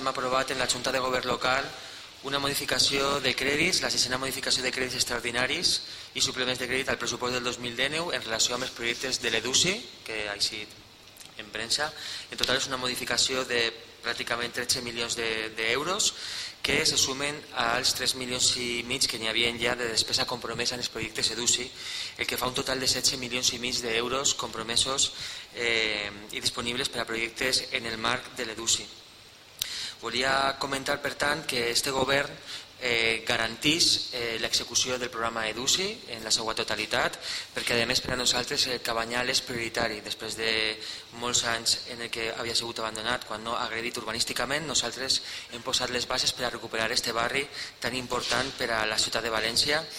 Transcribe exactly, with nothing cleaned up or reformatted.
hem aprovat en la Junta de Govern local una modificació de crèdits, la sisena modificació de crèdits extraordinaris i suplements de crèdit al pressupost del dos mil dinou en relació amb els projectes de l'EDUSI, que ha eixit en premsa. En total és una modificació de pràcticament tretze milions d'euros que se sumen als tres milions i mig que n'hi havia ja de despesa compromesa en els projectes EDUSI, el que fa un total de setze milions i mig d'euros compromesos eh, i disponibles per a projectes en el marc de l'EDUSI. Volia comentar, per tant, que este govern eh, garantís eh, l'execució del programa EDUSI en la seva totalitat, perquè a més per a nosaltres el Cabanyal és prioritari. Després de molts anys en què havia sigut abandonat, quan no agredit urbanísticament, nosaltres hem posat les bases per a recuperar este barri tan important per a la ciutat de València.